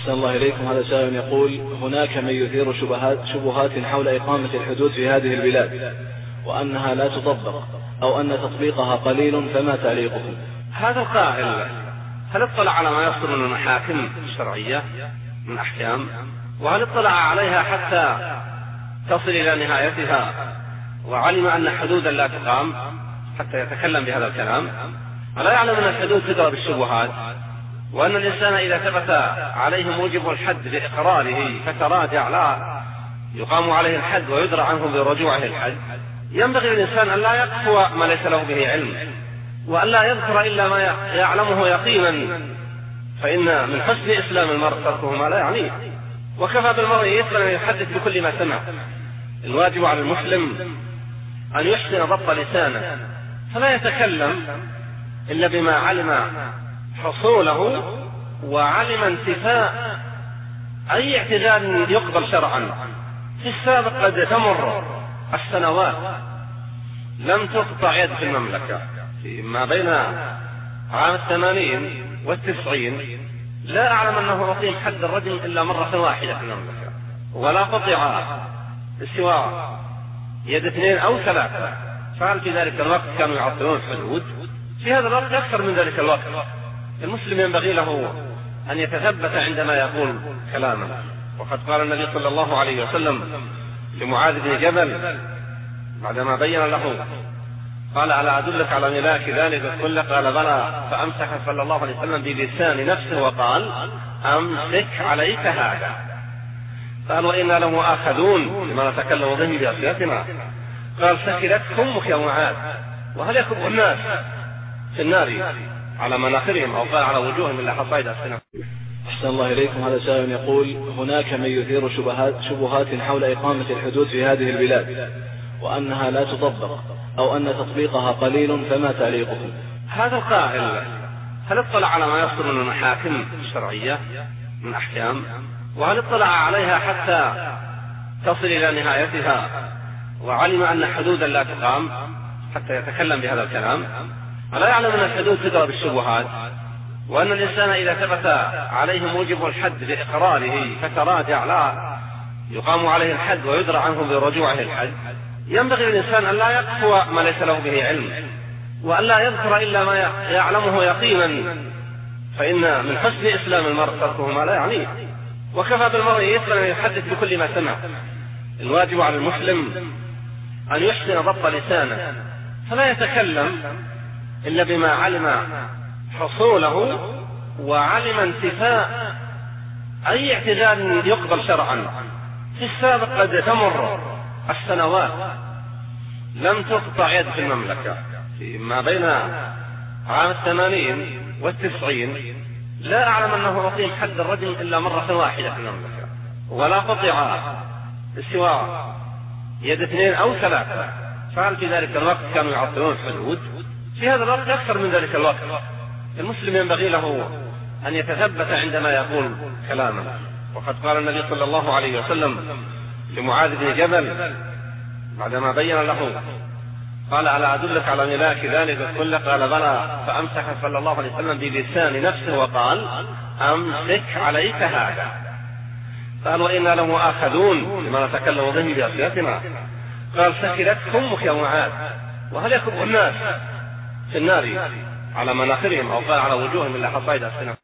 أحسن الله إليكم. هذا سائل يقول: هناك من يثير شبهات حول إقامة الحدود في هذه البلاد وأنها لا تطبق أو أن تطبيقها قليل، فما تعليقكم؟ هذا القائل هل اطلع على ما يصدر من المحاكم الشرعية من أحكام، وهل اطلع عليها حتى تصل إلى نهايتها وعلم أن حدودا لا تقام حتى يتكلم بهذا الكلام؟ ولا يعلم أن الحدود تضرب الشبهات، وأن الإنسان إذا ثبت عليه موجب الحد بإقراره فتراجع لا يقام عليه الحد ويدرى عنه برجوعه الحد. ينبغي للإنسان أن لا يقفو ما ليس له به علم، وأن لا يذكر إلا ما يعلمه يقينا، فإن من حسن إسلام المرء تركه ما لا يعنيه، وكفى بالمرء يسلم أن يحدث بكل ما سمع. الواجب على المسلم أن يحسن ضبط لسانه، فلا يتكلم إلا بما علم حصوله وعلم انتفاء أي اعتدال يقبل شرعا. في السابق قد تمر السنوات لم تقطع يد في المملكة، ما بين عام 80 و90 لا أعلم أنه أقيم حد الرجم إلا مرة واحدة في المملكة، ولا قطع سوى يد 2 أو 3. فهل في ذلك الوقت كانوا يعطلون الحدود؟ في هذا الوقت أكثر من ذلك الوقت. المسلم ينبغي له أن يتثبت عندما يقول كلاما، وقد قال النبي صلى الله عليه وسلم لمعاذ بن جبل بعدما بين له قال: ألا أدلك على ملاك ذلك كله؟ قال: بلى. فأمسك صلى الله عليه وسلم بلسان نفسه وقال: أمسك عليك هذا. قال: وإنا لمؤاخذون لما نتكلم به بأصياتنا. قال: سكرت أمك يا معاذ. وهل يكب الناس في النار على مناخرهم أو قال على وجوههم إلا حصائد ألسنتهم؟ أحسن الله إليكم. هذا سائل يقول: هناك من يثير شبهات حول إقامة الحدود في هذه البلاد وأنها لا تطبق أو أن تطبيقها قليل، فما تعليقكم؟ هذا القائل هل اطلع على ما يصدر من المحاكم الشرعية من أحكام، وهل اطلع عليها حتى تصل إلى نهايتها وعلم أن حدودا لا تقام حتى يتكلم بهذا الكلام؟ ولا يعلم أن الحدود تضرب الشبهات، وأن الإنسان إذا ثبت عليه موجب الحد بإقراره فتراجع لا يقام عليه الحد ويدرى عنه برجوعه الحد. ينبغي للإنسان أن لا يقفو ما ليس له به علم، وأن لا يذكر إلا ما يعلمه يقينا، فإن من حسن إسلام المرء تركه ما لا يعنيه، وكفى بالمرء يسلم أن يحدث بكل ما سمع. الواجب على المسلم أن يحسن ضبط لسانه، فلا يتكلم إلا بما علم حصوله وعلم انتفاء أي اعتدال يقبل شرعا. في السابق قد تمر السنوات لم تقطع يد في المملكة، ما بين عام 80 و90 لا أعلم أنه أقيم حد الرجم إلا مرة واحدة في المملكة، ولا قطع سوى يد 2 أو 3. فهل في ذلك الوقت كانوا يعطلون الحدود؟ في هذا الوقت أكثر من ذلك الوقت. المسلم ينبغي له أن يتثبت عندما يقول كلاما، وقد قال النبي صلى الله عليه وسلم لمعاذ بن جبل بعدما بين له قال: ألا أدلك على ملاك ذلك كله؟ قال: بلى. فأمسك صلى الله عليه وسلم بلسان نفسه وقال: أمسك عليك هذا. قال: وإنا لمؤاخذون لما نتكلم به بأصياتنا. قال: سكرت أمك يا معاذ. وهل يكب الناس في النار على مناخرهم أو قال على وجوههم إلا حصائد ألسنتهم؟